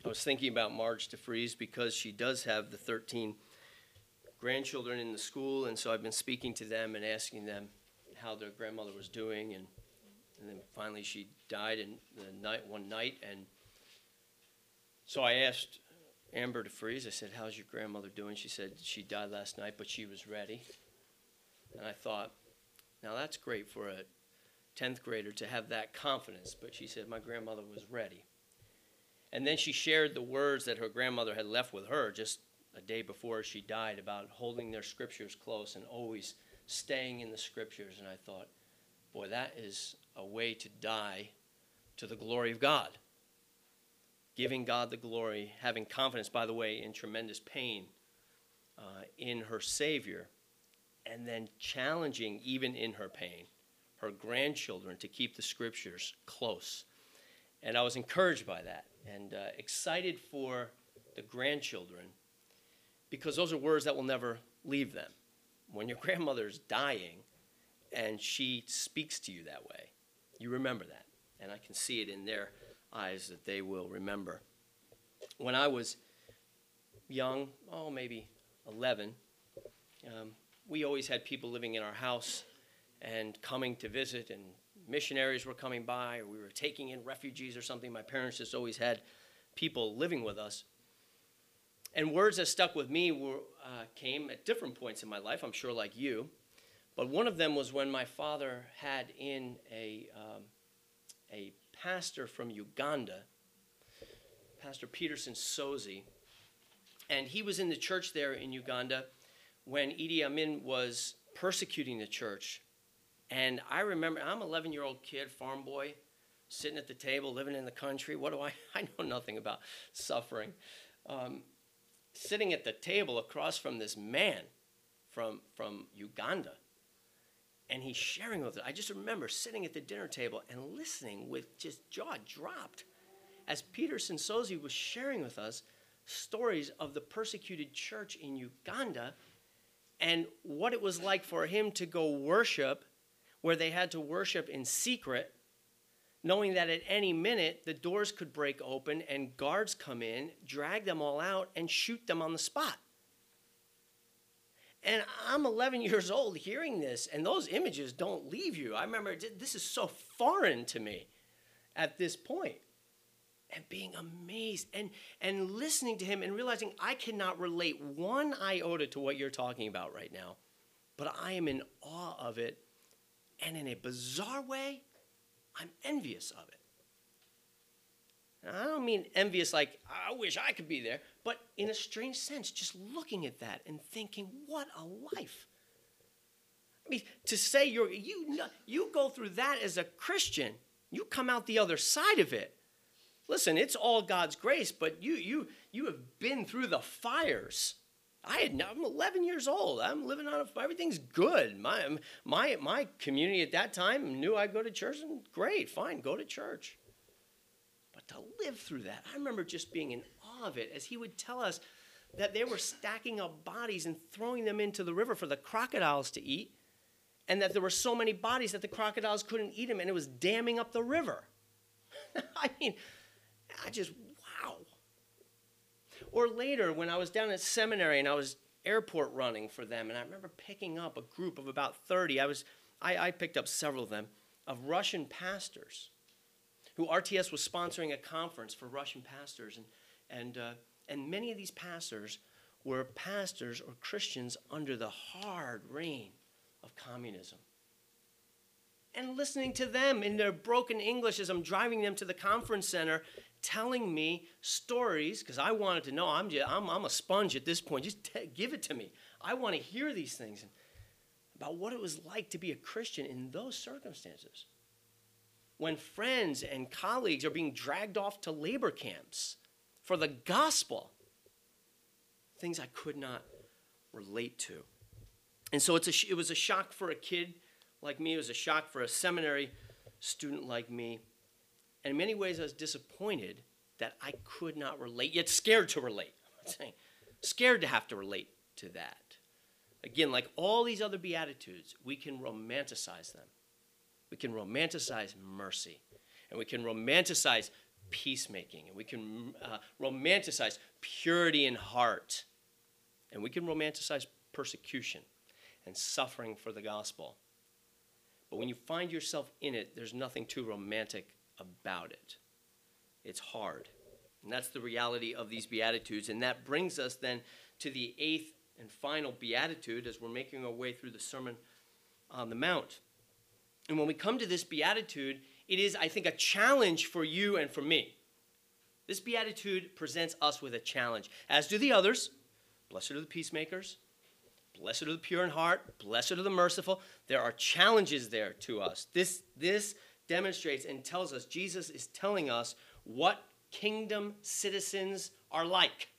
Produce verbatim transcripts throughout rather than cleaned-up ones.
I was thinking about Marge DeFries because she does have the thirteen grandchildren in the school, and so I've been speaking to them and asking them how their grandmother was doing, and, and then finally she died in the night one night, and so I asked Amber DeFries, I said, how's your grandmother doing? She said she died last night, but she was ready. And I thought, now that's great for a tenth grader to have that confidence, but she said my grandmother was ready. And then she shared the words that her grandmother had left with her just a day before she died about holding their scriptures close and always staying in the scriptures. And I thought, boy, that is a way to die to the glory of God. Giving God the glory, having confidence, by the way, in tremendous pain uh, in her Savior, and then challenging, even in her pain, her grandchildren to keep the scriptures close. And I was encouraged by that and uh, excited for the grandchildren, because those are words that will never leave them. When your grandmother's dying and she speaks to you that way, you remember that. And I can see it in their eyes that they will remember. When I was young, oh, maybe eleven, um, we always had people living in our house and coming to visit, and missionaries were coming by, or we were taking in refugees or something. My parents just always had people living with us. And words that stuck with me were, uh, came at different points in my life, I'm sure like you. But one of them was when my father had in a, um, a pastor from Uganda, Pastor Peterson Sozi. And he was in the church there in Uganda when Idi Amin was persecuting the church. And I remember, I'm an eleven-year-old kid, farm boy, sitting at the table, living in the country. What do I, I know nothing about suffering. Um, sitting at the table across from this man from, from Uganda. And he's sharing with it. I just remember sitting at the dinner table and listening with just jaw dropped as Peterson Sozi was sharing with us stories of the persecuted church in Uganda and what it was like for him to go worship where they had to worship in secret, knowing that at any minute the doors could break open and guards come in, drag them all out, and shoot them on the spot. And I'm eleven years old hearing this, and those images don't leave you. I remember this is so foreign to me at this point. And being amazed and, and listening to him and realizing I cannot relate one iota to what you're talking about right now, but I am in awe of it. And in a bizarre way, I'm envious of it. And I don't mean envious like, I wish I could be there, but in a strange sense, just looking at that and thinking, what a life. I mean, to say you're, you, you go through that as a Christian, you come out the other side of it. Listen, it's all God's grace, but you, you, you have been through the fires. I had, I'm eleven years old. I'm living on a, everything's good. My, my, my community at that time knew I'd go to church, and great, fine, go to church. But to live through that, I remember just being in awe of it as he would tell us that they were stacking up bodies and throwing them into the river for the crocodiles to eat, and that there were so many bodies that the crocodiles couldn't eat them, and it was damming up the river. I mean, I just, wow. Or later, when I was down at seminary and I was airport running for them, and I remember picking up a group of about thirty, I was, I, I picked up several of them, of Russian pastors, who R T S was sponsoring a conference for Russian pastors, and, and, uh, and many of these pastors were pastors or Christians under the hard reign of communism. And listening to them in their broken English as I'm driving them to the conference center, telling me stories, because I wanted to know. I'm, just, I'm, I'm a sponge at this point. Just t- give it to me. I want to hear these things and about what it was like to be a Christian in those circumstances. When friends and colleagues are being dragged off to labor camps for the gospel, things I could not relate to. And so it's a, it was a shock for a kid like me. It was a shock for a seminary student like me. And in many ways, I was disappointed that I could not relate, yet scared to relate. I'm saying, scared to have to relate to that. Again, like all these other Beatitudes, we can romanticize them. We can romanticize mercy. And we can romanticize peacemaking, and we can uh, romanticize purity in heart, and we can romanticize persecution and suffering for the gospel. But when you find yourself in it, there's nothing too romantic about it. It's hard. And that's the reality of these Beatitudes. And that brings us then to the eighth and final Beatitude as we're making our way through the Sermon on the Mount. And when we come to this Beatitude, it is, I think, a challenge for you and for me. This Beatitude presents us with a challenge, as do the others. Blessed are the peacemakers. Blessed are the pure in heart. Blessed are the merciful. There are challenges there to us. This, this demonstrates and tells us, Jesus is telling us what kingdom citizens are like.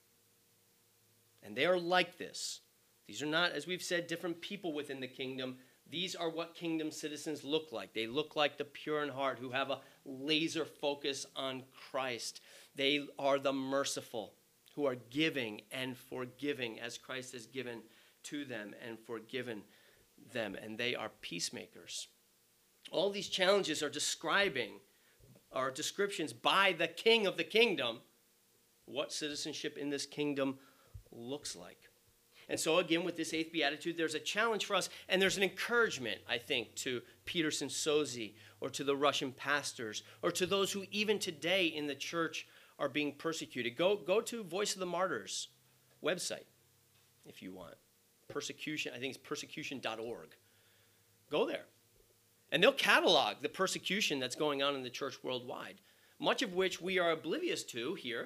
And they are like this. These are not, as we've said, different people within the kingdom. These are what kingdom citizens look like. They look like the pure in heart who have a laser focus on Christ. They are the merciful who are giving and forgiving as Christ has given to them and forgiven them. And they are peacemakers. All these challenges are describing, are descriptions by the king of the kingdom, what citizenship in this kingdom looks like. And so again, with this eighth beatitude, there's a challenge for us, and there's an encouragement, I think, to Peterson Sozi or to the Russian pastors or to those who even today in the church are being persecuted. Go, go to Voice of the Martyrs website if you want. Persecution, I think it's persecution dot org. Go there. And they'll catalog the persecution that's going on in the church worldwide, much of which we are oblivious to here,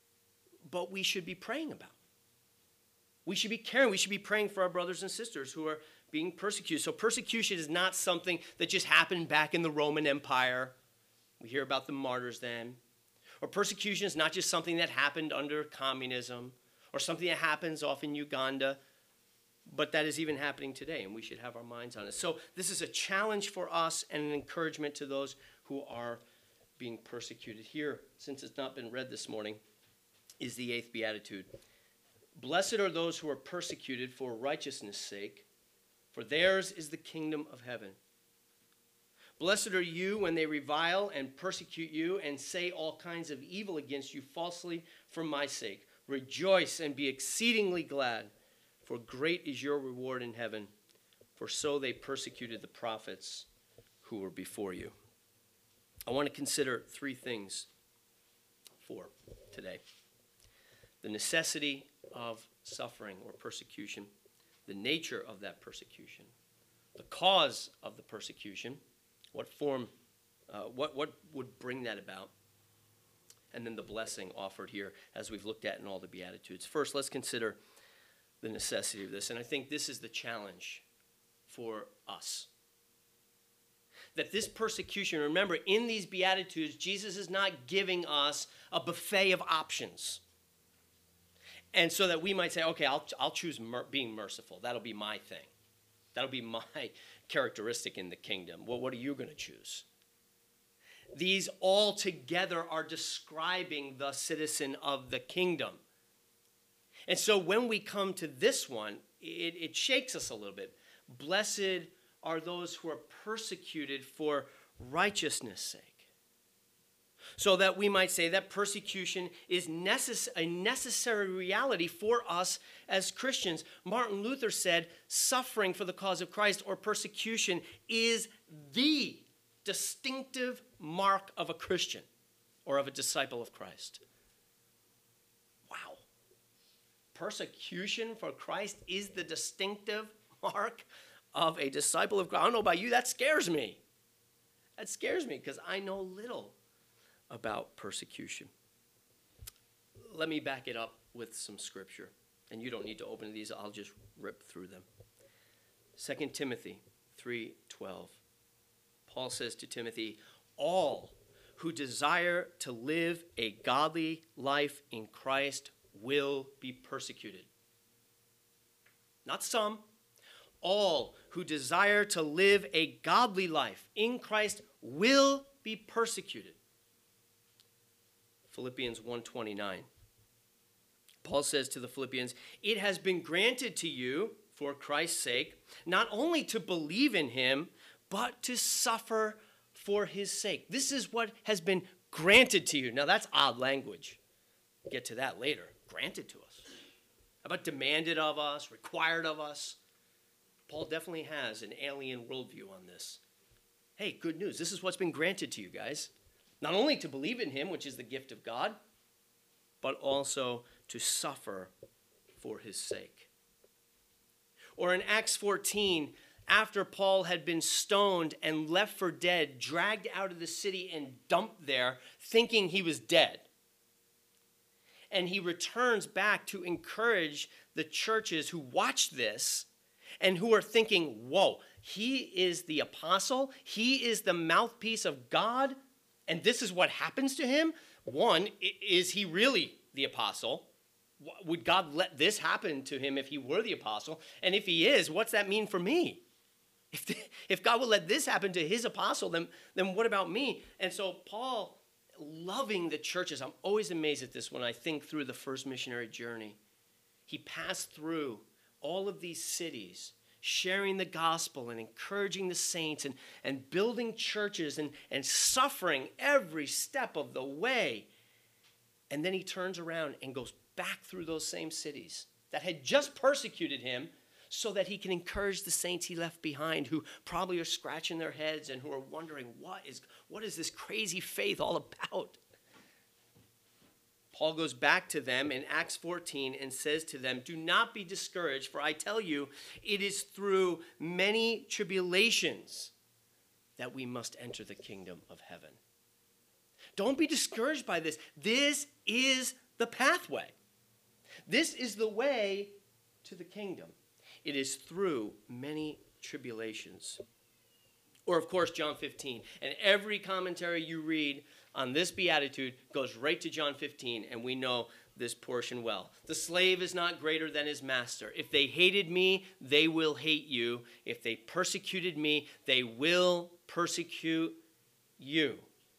but we should be praying about. We should be caring. We should be praying for our brothers and sisters who are being persecuted. So persecution is not something that just happened back in the Roman Empire. We hear about the martyrs then. Or persecution is not just something that happened under communism or something that happens off in Uganda, but that is even happening today, and we should have our minds on it. So this is a challenge for us and an encouragement to those who are being persecuted. Here, since it's not been read this morning, is the eighth beatitude. Blessed are those who are persecuted for righteousness' sake, for theirs is the kingdom of heaven. Blessed are you when they revile and persecute you and say all kinds of evil against you falsely for my sake. Rejoice and be exceedingly glad, for great is your reward in heaven, for so they persecuted the prophets who were before you. I want to consider three things for today. The necessity of suffering or persecution, the nature of that persecution, the cause of the persecution, what form, uh, what, what would bring that about, and then the blessing offered here as we've looked at in all the Beatitudes. First, let's consider the necessity of this, and I think this is the challenge for us. That this persecution, remember, in these Beatitudes, Jesus is not giving us a buffet of options. And so that we might say, okay, I'll, I'll choose mer- being merciful. That'll be my thing. That'll be my characteristic in the kingdom. Well, what are you going to choose? These all together are describing the citizen of the kingdom. And so when we come to this one, it, it shakes us a little bit. Blessed are those who are persecuted for righteousness' sake. So that we might say that persecution is necess- a necessary reality for us as Christians. Martin Luther said, suffering for the cause of Christ or persecution is the distinctive mark of a Christian or of a disciple of Christ. Wow. Persecution for Christ is the distinctive mark of a disciple of Christ. I don't know about you, that scares me. That scares me because I know little about persecution. Let me back it up with some scripture. And you don't need to open these, I'll just rip through them. Second Timothy three twelve. Paul says to Timothy, all who desire to live a godly life in Christ will be persecuted. Not some. All who desire to live a godly life in Christ will be persecuted. Philippians one twenty-nine. Paul says to the Philippians, it has been granted to you for Christ's sake, not only to believe in him, but to suffer for his sake. This is what has been granted to you. Now that's odd language. We'll get to that later. Granted to us. How about demanded of us, required of us? Paul definitely has an alien worldview on this. Hey, good news. This is what's been granted to you guys. Not only to believe in him, which is the gift of God, but also to suffer for his sake. Or in Acts fourteen, after Paul had been stoned and left for dead, dragged out of the city and dumped there, thinking he was dead. And he returns back to encourage the churches who watch this and who are thinking, whoa, he is the apostle, he is the mouthpiece of God, and this is what happens to him? One, is he really the apostle? Would God let this happen to him if he were the apostle? And if he is, what's that mean for me? If, the, if God would let this happen to his apostle, then, then what about me? And so Paul, loving the churches, I'm always amazed at this when I think through the first missionary journey. He passed through all of these cities, sharing the gospel and encouraging the saints and, and building churches and, and suffering every step of the way. And then he turns around and goes back through those same cities that had just persecuted him so that he can encourage the saints he left behind who probably are scratching their heads and who are wondering, what is, what is this crazy faith all about? Paul goes back to them in Acts fourteen and says to them, do not be discouraged, for I tell you, it is through many tribulations that we must enter the kingdom of heaven. Don't be discouraged by this. This is the pathway. This is the way to the kingdom. It is through many tribulations. Or, of course, John fifteen. And every commentary you read on this beatitude goes right to John fifteen, and we know this portion well. The slave is not greater than his master. If they hated me, they will hate you. If they persecuted me, they will persecute you.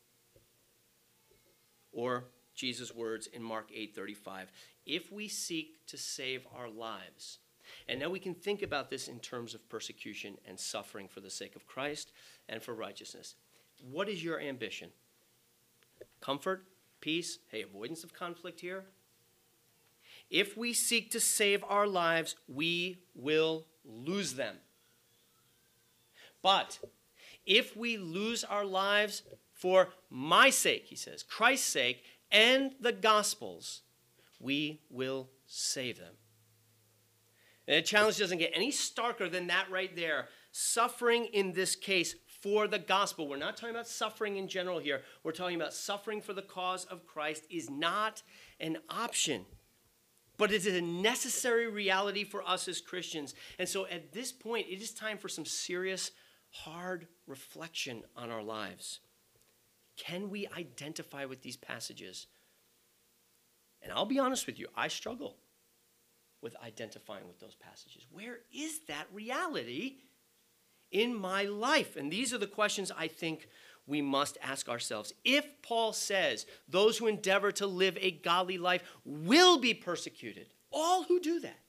Or Jesus' words in Mark eight thirty-five. If we seek to save our lives. And now we can think about this in terms of persecution and suffering for the sake of Christ and for righteousness. What is your ambition? Comfort? Peace? Hey, avoidance of conflict here? If we seek to save our lives, we will lose them. But if we lose our lives for my sake, he says, Christ's sake, and the gospel's, we will save them. And the challenge doesn't get any starker than that right there. Suffering in this case for the gospel. We're not talking about suffering in general here. We're talking about suffering for the cause of Christ is not an option, but it is a necessary reality for us as Christians. And so at this point, it is time for some serious, hard reflection on our lives. Can we identify with these passages? And I'll be honest with you, I struggle with identifying with those passages. Where is that reality in my life? And these are the questions I think we must ask ourselves. If Paul says those who endeavor to live a godly life will be persecuted, all who do that,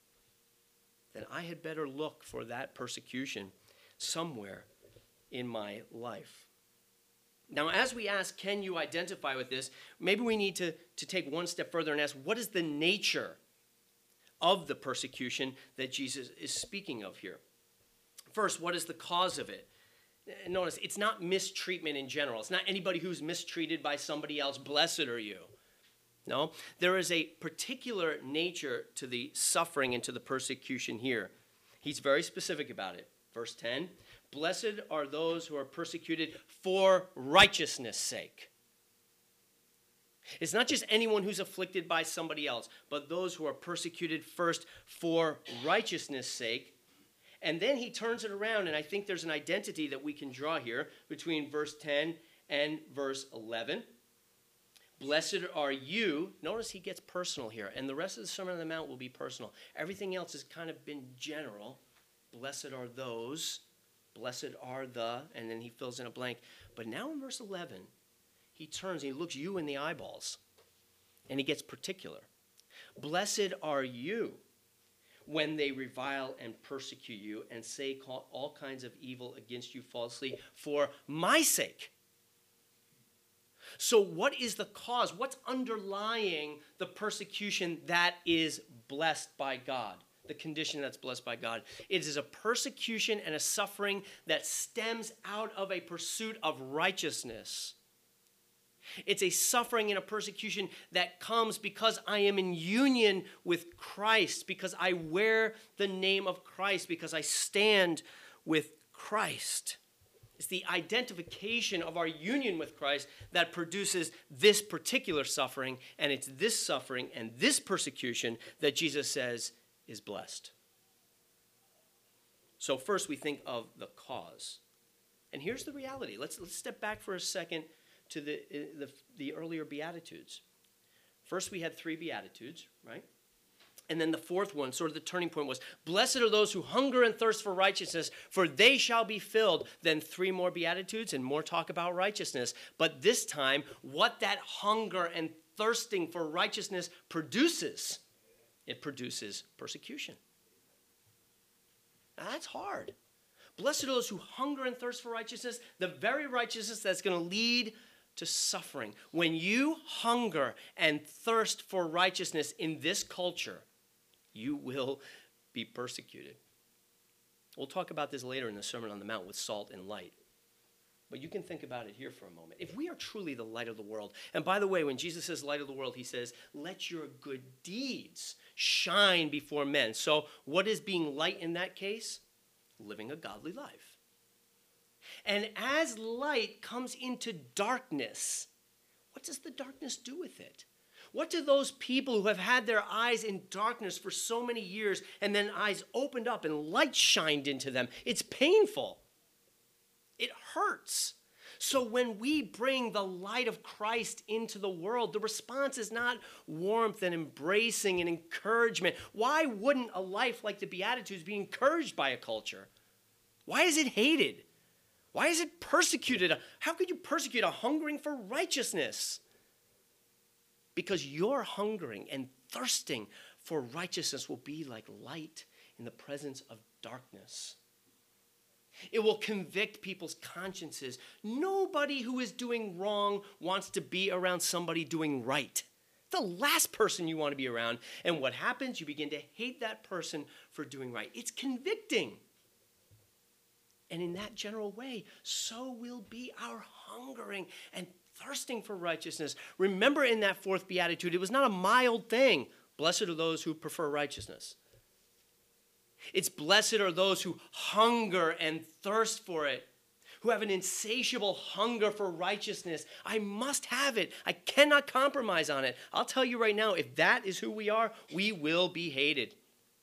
then I had better look for that persecution somewhere in my life. Now, as we ask, can you identify with this? Maybe we need to, to take one step further and ask, what is the nature of the persecution that Jesus is speaking of here? First, what is the cause of it? Notice, it's not mistreatment in general. It's not anybody who's mistreated by somebody else. Blessed are you. No, there is a particular nature to the suffering and to the persecution here. He's very specific about it. Verse ten, blessed are those who are persecuted for righteousness' sake. It's not just anyone who's afflicted by somebody else, but those who are persecuted first for righteousness' sake. And then he turns it around, and I think there's an identity that we can draw here between verse ten and verse eleven. Blessed are you. Notice he gets personal here, and the rest of the Sermon on the Mount will be personal. Everything else has kind of been general. Blessed are those, blessed are the, and then he fills in a blank. But now in verse eleven, he turns and he looks you in the eyeballs, and he gets particular. Blessed are you when they revile and persecute you and say all kinds of evil against you falsely for my sake. So what is the cause? What's underlying the persecution that is blessed by God? The condition that's blessed by God. It is a persecution and a suffering that stems out of a pursuit of righteousness. It's a suffering and a persecution that comes because I am in union with Christ, because I wear the name of Christ, because I stand with Christ. It's the identification of our union with Christ that produces this particular suffering, and it's this suffering and this persecution that Jesus says is blessed. So first we think of the cause. And here's the reality. Let's, let's step back for a second to the, the, the earlier Beatitudes. First we had three Beatitudes, right? And then the fourth one, sort of the turning point, was, blessed are those who hunger and thirst for righteousness, for they shall be filled. Then three more Beatitudes and more talk about righteousness. But this time, what that hunger and thirsting for righteousness produces, it produces persecution. Now, that's hard. Blessed are those who hunger and thirst for righteousness, the very righteousness that's going to lead to suffering. When you hunger and thirst for righteousness in this culture, you will be persecuted. We'll talk about this later in the Sermon on the Mount with salt and light. But you can think about it here for a moment. If we are truly the light of the world, and by the way, when Jesus says light of the world, he says, let your good deeds shine before men. So what is being light in that case? Living a godly life. And as light comes into darkness, what does the darkness do with it? What do those people who have had their eyes in darkness for so many years and then eyes opened up and light shined into them? It's painful. It hurts. So when we bring the light of Christ into the world, the response is not warmth and embracing and encouragement. Why wouldn't a life like the Beatitudes be encouraged by a culture? Why is it hated? Why is it persecuted? How could you persecute a hungering for righteousness? Because your hungering and thirsting for righteousness will be like light in the presence of darkness. It will convict people's consciences. Nobody who is doing wrong wants to be around somebody doing right. The last person you want to be around. And what happens? You begin to hate that person for doing right. It's convicting. And in that general way, so will be our hungering and thirsting for righteousness. Remember in that fourth beatitude, it was not a mild thing. Blessed are those who prefer righteousness. It's blessed are those who hunger and thirst for it, who have an insatiable hunger for righteousness. I must have it. I cannot compromise on it. I'll tell you right now, if that is who we are, we will be hated.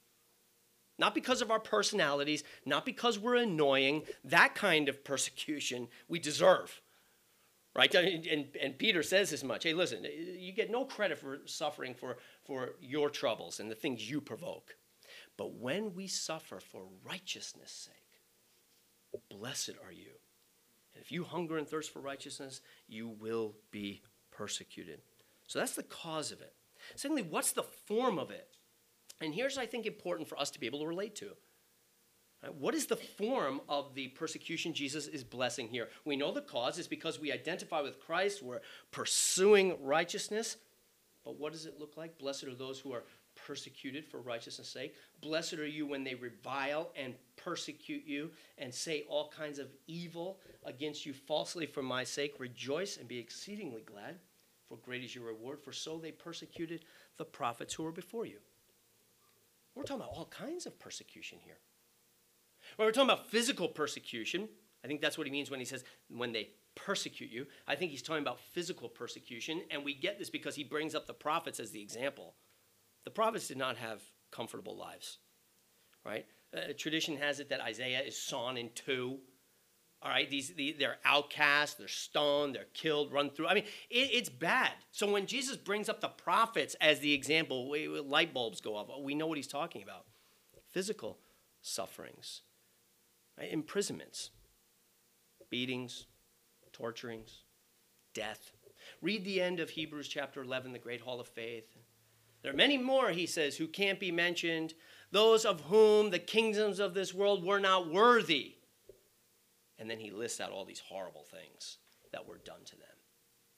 Not because of our personalities, not because we're annoying. That kind of persecution we deserve. Right? And, and, and Peter says as much. Hey, listen, you get no credit for suffering for, for your troubles and the things you provoke. But when we suffer for righteousness' sake, blessed are you. And if you hunger and thirst for righteousness, you will be persecuted. So that's the cause of it. Secondly, what's the form of it? And here's, I think, important for us to be able to relate to. Right? What is the form of the persecution Jesus is blessing here? We know the cause is because we identify with Christ. We're pursuing righteousness. But what does it look like? Blessed are those who are persecuted for righteousness' sake. Blessed are you when they revile and persecute you and say all kinds of evil against you falsely for my sake. Rejoice and be exceedingly glad, for great is your reward. For so they persecuted the prophets who were before you. We're talking about all kinds of persecution here. When we're talking about physical persecution, I think that's what he means when he says when they persecute you. I think he's talking about physical persecution, and we get this because he brings up the prophets as the example. The prophets did not have comfortable lives, right? Uh, tradition has it that Isaiah is sawn in two. All right, these, these they're outcasts, they're stoned, they're killed, run through. I mean, it, it's bad. So when Jesus brings up the prophets as the example, we, light bulbs go off. We know what he's talking about. Physical sufferings, right? Imprisonments, beatings, torturings, death. Read the end of Hebrews chapter eleven, the Great Hall of Faith. There are many more, he says, who can't be mentioned, those of whom the kingdoms of this world were not worthy. And then he lists out all these horrible things that were done to them.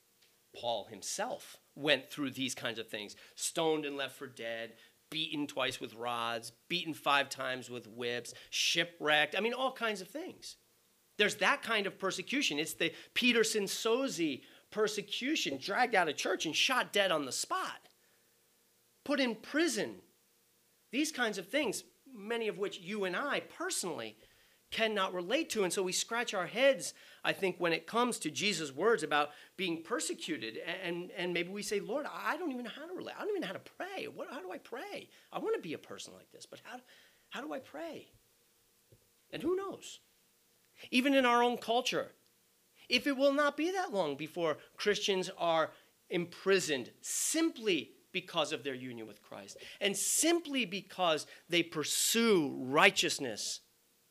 Paul himself went through these kinds of things, stoned and left for dead, beaten twice with rods, beaten five times with whips, shipwrecked. I mean, all kinds of things. There's that kind of persecution. It's the Peterson Sozi persecution, dragged out of church and shot dead on the spot, put in prison. These kinds of things, many of which you and I personally cannot relate to. And so we scratch our heads, I think, when it comes to Jesus' words about being persecuted. And, and maybe we say, Lord, I don't even know how to relate. I don't even know how to pray. What, how do I pray? I want to be a person like this, but how, how do I pray? And who knows? Even in our own culture, if it will not be that long before Christians are imprisoned simply because of their union with Christ and simply because they pursue righteousness.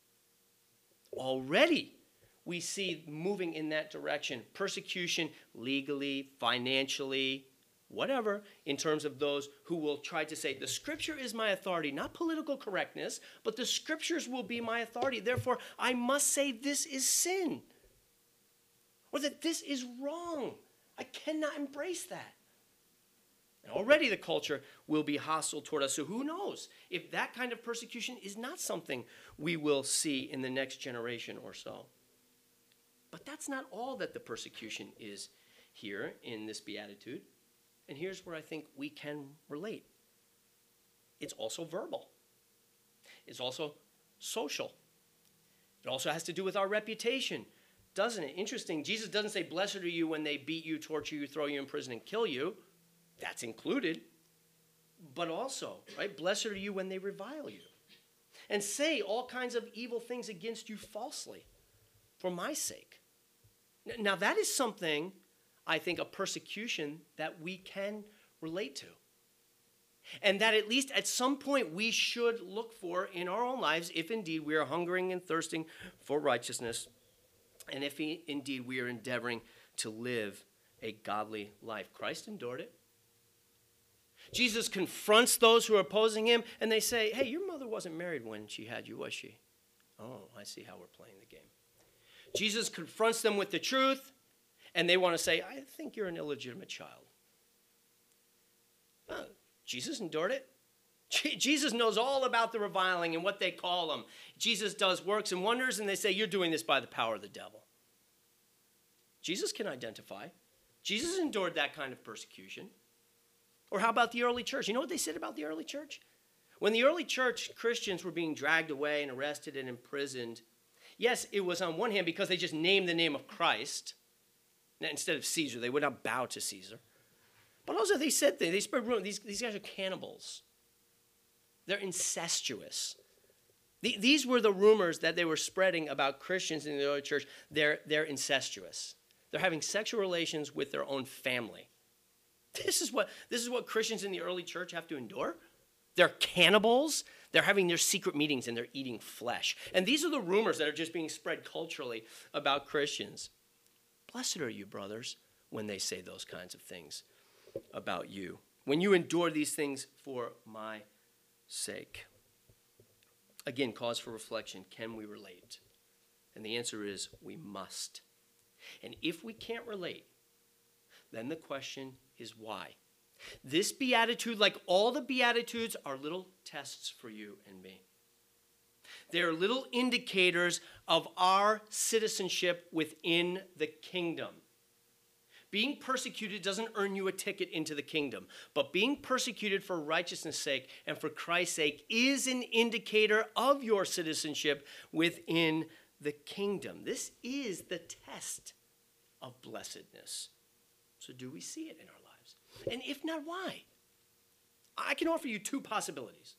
Already we see moving in that direction, persecution legally, financially, whatever, in terms of those who will try to say, the scripture is my authority, not political correctness, but the scriptures will be my authority. Therefore, I must say this is sin, or that this is wrong. I cannot embrace that. And already the culture will be hostile toward us. So who knows if that kind of persecution is not something we will see in the next generation or so. But that's not all that the persecution is here in this beatitude. And here's where I think we can relate. It's also verbal. It's also social. It also has to do with our reputation, doesn't it? Interesting. Jesus doesn't say, blessed are you when they beat you, torture you, throw you in prison, and kill you. That's included. But also, right, blessed are you when they revile you and say all kinds of evil things against you falsely for my sake. Now, that is something, I think, a persecution that we can relate to. And that at least at some point we should look for in our own lives, if indeed we are hungering and thirsting for righteousness, and if indeed we are endeavoring to live a godly life. Christ endured it. Jesus confronts those who are opposing him, and they say, hey, your mother wasn't married when she had you, was she? Oh, I see how we're playing the game. Jesus confronts them with the truth, and they want to say, I think you're an illegitimate child. Oh, Jesus endured it. Jesus knows all about the reviling and what they call them. Jesus does works and wonders, and they say, you're doing this by the power of the devil. Jesus can identify. Jesus endured that kind of persecution. Or how about the early church? You know what they said about the early church? When the early church Christians were being dragged away and arrested and imprisoned, yes, it was on one hand because they just named the name of Christ instead of Caesar. They would not bow to Caesar. But also they said things. They spread rumors. These, these guys are cannibals. They're incestuous. The, these were the rumors that they were spreading about Christians in the early church. They're, they're incestuous. They're having sexual relations with their own family. This is what this is what Christians in the early church have to endure. They're cannibals. They're having their secret meetings and they're eating flesh. And these are the rumors that are just being spread culturally about Christians. Blessed are you, brothers, when they say those kinds of things about you. When you endure these things for my sake. Again, cause for reflection. Can we relate? And the answer is we must. And if we can't relate, then the question is why. This beatitude, like all the beatitudes, are little tests for you and me. They're little indicators of our citizenship within the kingdom. Being persecuted doesn't earn you a ticket into the kingdom, but being persecuted for righteousness' sake and for Christ's sake is an indicator of your citizenship within the kingdom. This is the test of blessedness. So do we see it in our lives? And if not, why? I can offer you two possibilities.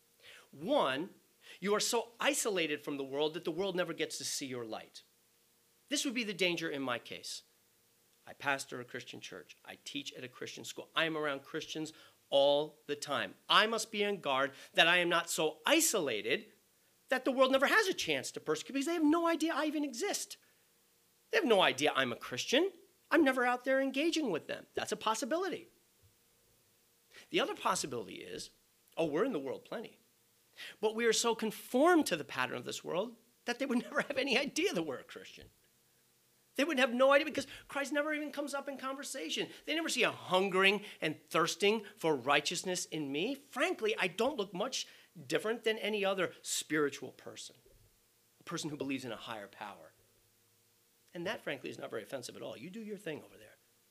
One, you are so isolated from the world that the world never gets to see your light. This would be the danger in my case. I pastor a Christian church. I teach at a Christian school. I am around Christians all the time. I must be on guard that I am not so isolated that the world never has a chance to persecute because they have no idea I even exist. They have no idea I'm a Christian. I'm never out there engaging with them. That's a possibility. The other possibility is, oh, we're in the world plenty. But we are so conformed to the pattern of this world that they would never have any idea that we're a Christian. They would have no idea because Christ never even comes up in conversation. They never see a hungering and thirsting for righteousness in me. Frankly, I don't look much different than any other spiritual person, a person who believes in a higher power. And that, frankly, is not very offensive at all. You do your thing over there.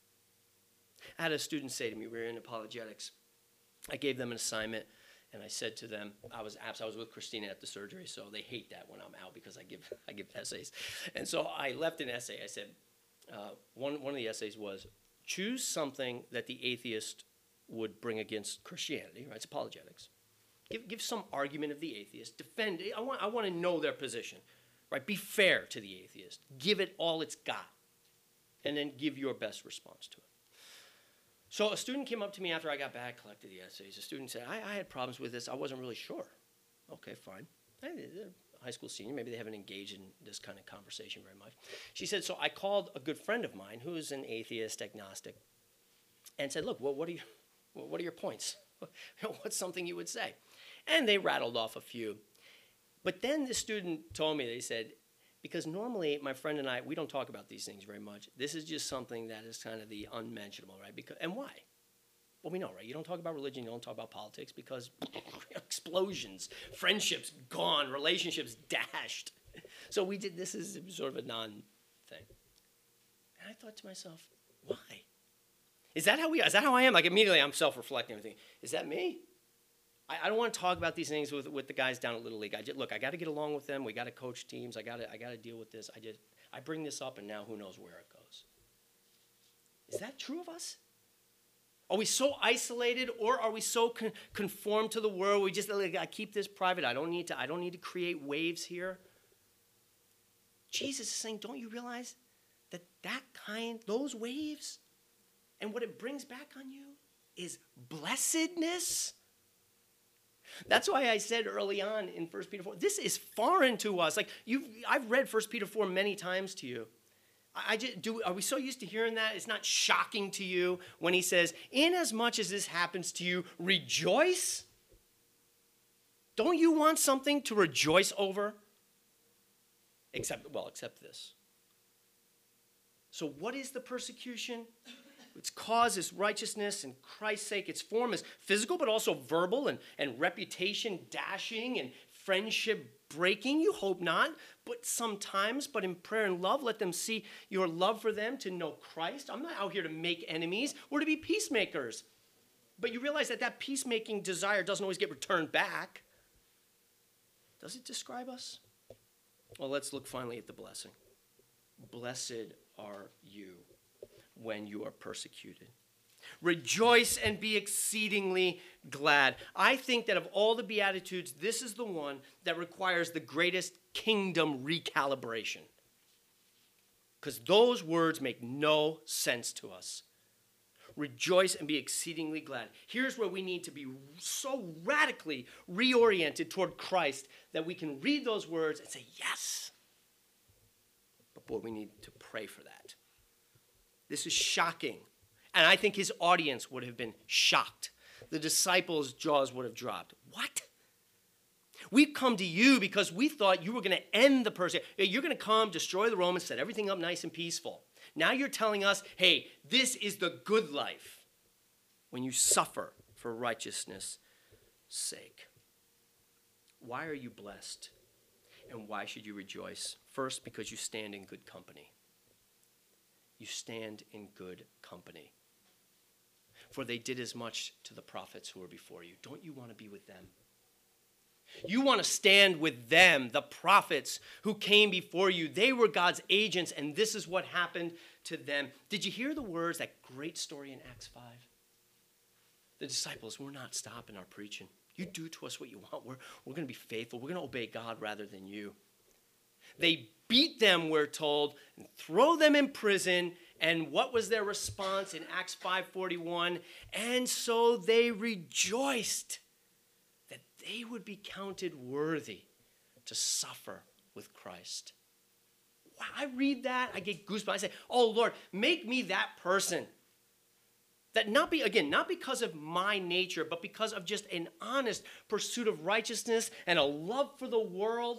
I had a student say to me, we were in apologetics. I gave them an assignment, and I said to them, I was absent. I was with Christina at the surgery, so they hate that when I'm out because I give I give essays. And so I left an essay. I said, uh, one, one of the essays was, choose something that the atheist would bring against Christianity, right? It's apologetics. Give, give some argument of the atheist. Defend it. I want, I want to know their position, right? Be fair to the atheist. Give it all it's got, and then give your best response to it. So a student came up to me after I got back, collected the essays. A student said, I, I had problems with this. I wasn't really sure. Okay, fine. They're a high school senior. Maybe they haven't engaged in this kind of conversation very much. She said, so I called a good friend of mine who is an atheist, agnostic, and said, look, well, what, are you, what are your points? What's something you would say? And they rattled off a few. But then the student told me, they said, because normally my friend and I, we don't talk about these things very much. This is just something that is kind of the unmentionable, right? Because, and why? Well, we know, right? You don't talk about religion, you don't talk about politics because explosions, friendships gone, relationships dashed. So we did, this is sort of a non-thing. And I thought to myself, why? Is that how we, is that how I am? Like immediately I'm self-reflecting and thinking, is that me? I, I don't want to talk about these things with, with the guys down at Little League. I just, look, I got to get along with them. We got to coach teams. I got to I got to deal with this. I just I bring this up, and now who knows where it goes. Is that true of us? Are we so isolated, or are we so con- conformed to the world? We just like, I keep this private. I don't need to. I don't need to create waves here. Jesus is saying, don't you realize that that kind, those waves, and what it brings back on you is blessedness? That's why I said early on in First Peter four, this is foreign to us. Like you've, I've read First Peter four many times to you. I, I just, do, are we so used to hearing that? It's not shocking to you when he says, inasmuch as this happens to you, rejoice? Don't you want something to rejoice over? Except, well, except this. So what is the persecution? Its cause is righteousness, and Christ's sake, its form is physical, but also verbal, and, and reputation dashing, and friendship breaking. You hope not, but sometimes, but in prayer and love, let them see your love for them to know Christ. I'm not out here to make enemies. We're to be peacemakers. But you realize that that peacemaking desire doesn't always get returned back. Does it describe us? Well, let's look finally at the blessing. Blessed are you when you are persecuted. Rejoice and be exceedingly glad. I think that of all the Beatitudes, this is the one that requires the greatest kingdom recalibration. Because those words make no sense to us. Rejoice and be exceedingly glad. Here's where we need to be so radically reoriented toward Christ that we can read those words and say, yes. But boy, we need to pray for that. This is shocking. And I think his audience would have been shocked. The disciples' jaws would have dropped. What? We've come to you because we thought you were going to end the persecution. You're going to come, destroy the Romans, set everything up nice and peaceful. Now you're telling us, hey, this is the good life when you suffer for righteousness' sake. Why are you blessed? And why should you rejoice? First, because you stand in good company. You stand in good company. For they did as much to the prophets who were before you. Don't you want to be with them? You want to stand with them, the prophets who came before you. They were God's agents, and this is what happened to them. Did you hear the words, that great story in Acts five? The disciples, we're not stopping our preaching. You do to us what you want. We're, we're going to be faithful. We're going to obey God rather than you. They beat them, we're told, and throw them in prison. And what was their response in Acts five forty-one? And so they rejoiced that they would be counted worthy to suffer with Christ. Wow, I read that, I get goosebumps. I say, oh Lord, make me that person. That not be, again, not because of my nature, but because of just an honest pursuit of righteousness and a love for the world.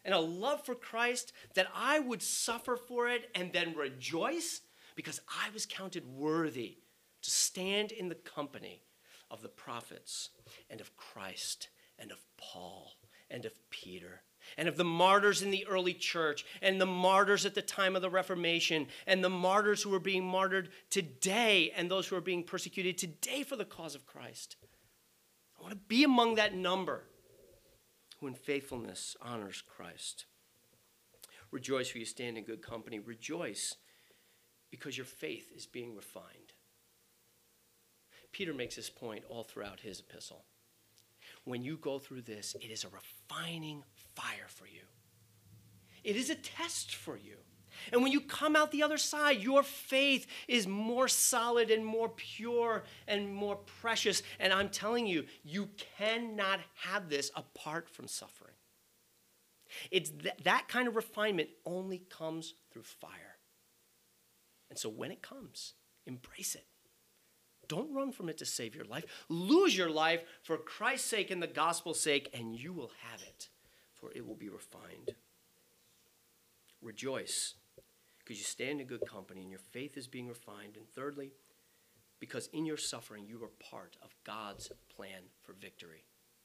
and a love for Christ that I would suffer for it and then rejoice because I was counted worthy to stand in the company of the prophets and of Christ and of Paul and of Peter and of the martyrs in the early church and the martyrs at the time of the Reformation and the martyrs who are being martyred today and those who are being persecuted today for the cause of Christ. I want to be among that number who in faithfulness honors Christ. Rejoice, for you stand in good company. Rejoice because your faith is being refined. Peter makes this point all throughout his epistle. When you go through this, it is a refining fire for you. It is a test for you. And when you come out the other side, your faith is more solid and more pure and more precious. And I'm telling you, you cannot have this apart from suffering. It's th- that kind of refinement only comes through fire. And so when it comes, embrace it. Don't run from it to save your life. Lose your life for Christ's sake and the gospel's sake, and you will have it, for it will be refined. Rejoice, because you stand in good company and your faith is being refined. And thirdly, because in your suffering you are part of God's plan for victory.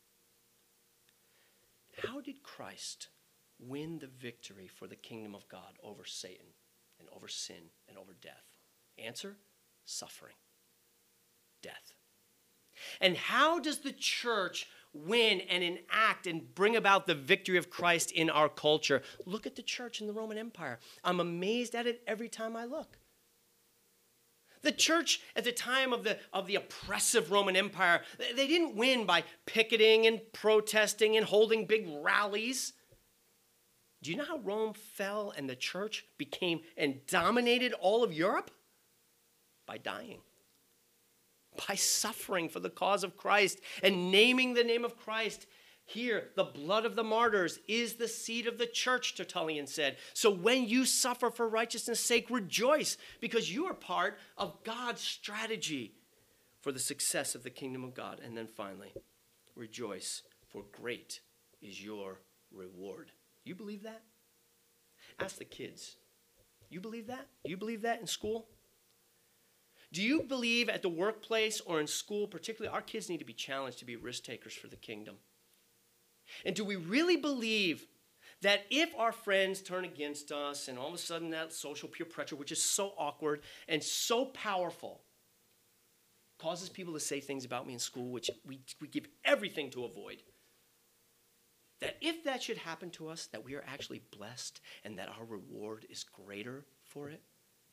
How did Christ win the victory for the kingdom of God over Satan and over sin and over death? Answer, suffering. Death. And how does the church win and enact and bring about the victory of Christ in our culture? Look at the church in the Roman Empire. I'm amazed at it every time I look. The church at the time of the, of the oppressive Roman Empire, they didn't win by picketing and protesting and holding big rallies. Do you know how Rome fell and the church became and dominated all of Europe? By dying. By suffering for the cause of Christ and naming the name of Christ. Here, the blood of the martyrs is the seed of the church, Tertullian said. So when you suffer for righteousness' sake, rejoice, because you are part of God's strategy for the success of the kingdom of God. And then finally, rejoice, for great is your reward. You believe that? Ask the kids. You believe that? You believe that in school? Do you believe at the workplace or in school, particularly, our kids need to be challenged to be risk takers for the kingdom? And do we really believe that if our friends turn against us and all of a sudden that social peer pressure, which is so awkward and so powerful, causes people to say things about me in school, which we, we give everything to avoid, that if that should happen to us, that we are actually blessed and that our reward is greater for it?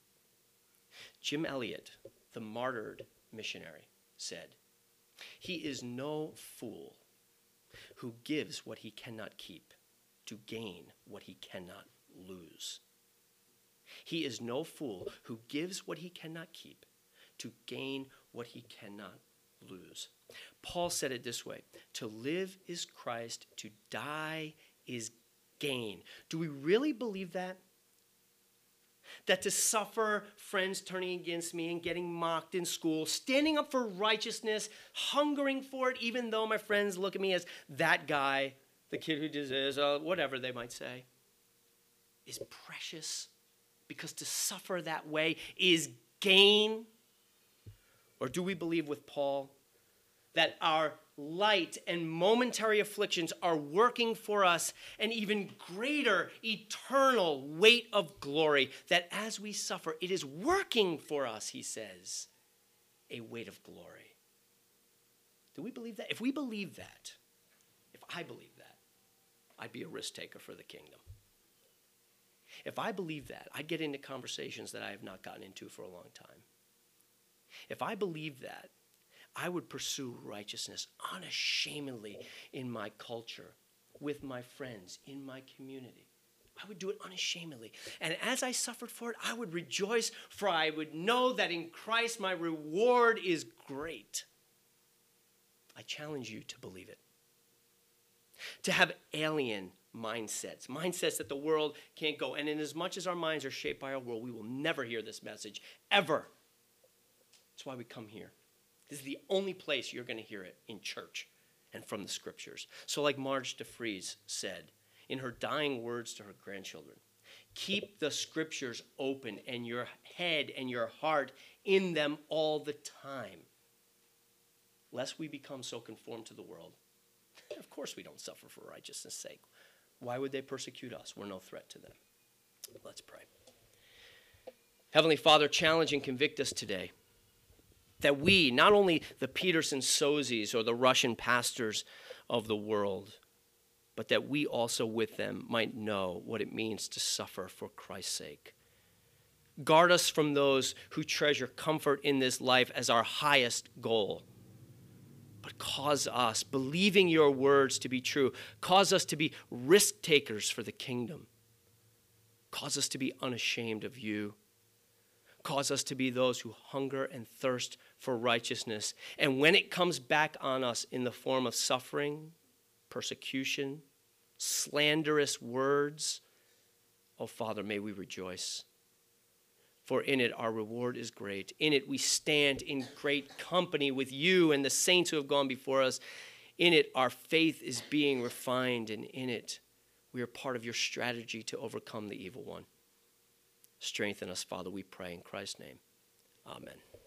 Jim Elliot, the martyred missionary, said, "He is no fool who gives what he cannot keep to gain what he cannot lose. He is no fool who gives what he cannot keep to gain what he cannot lose." Paul said it this way: to live is Christ, to die is gain. Do we really believe that? That to suffer, friends turning against me and getting mocked in school, standing up for righteousness, hungering for it, even though my friends look at me as that guy, the kid who did this, uh, whatever they might say, is precious, because to suffer that way is gain? Or do we believe with Paul that our light and momentary afflictions are working for us an even greater eternal weight of glory, that as we suffer, it is working for us, he says, a weight of glory? Do we believe that? If we believe that, if I believe that, I'd be a risk taker for the kingdom. If I believe that, I'd get into conversations that I have not gotten into for a long time. If I believe that, I would pursue righteousness unashamedly in my culture, with my friends, in my community. I would do it unashamedly. And as I suffered for it, I would rejoice, for I would know that in Christ my reward is great. I challenge you to believe it. To have alien mindsets, mindsets that the world can't go. And in as much as our minds are shaped by our world, we will never hear this message, ever. That's why we come here. This is the only place you're going to hear it, in church and from the scriptures. So like Marge DeFries said, in her dying words to her grandchildren. Keep the scriptures open and your head and your heart in them all the time, lest we become so conformed to the world. Of course we don't suffer for righteousness' sake. Why would they persecute us? We're no threat to them. Let's pray. Heavenly Father, challenge and convict us today that we, not only the Peterson Sozis or the Russian pastors of the world, but that we also with them might know what it means to suffer for Christ's sake. Guard us from those who treasure comfort in this life as our highest goal. But cause us, believing your words to be true, cause us to be risk takers for the kingdom. Cause us to be unashamed of you. Cause us to be those who hunger and thirst for righteousness. And when it comes back on us in the form of suffering, persecution, slanderous words, oh Father, may we rejoice. For in it our reward is great. In it we stand in great company with you and the saints who have gone before us. In it our faith is being refined, and in it we are part of your strategy to overcome the evil one. Strengthen us, Father, we pray in Christ's name. Amen.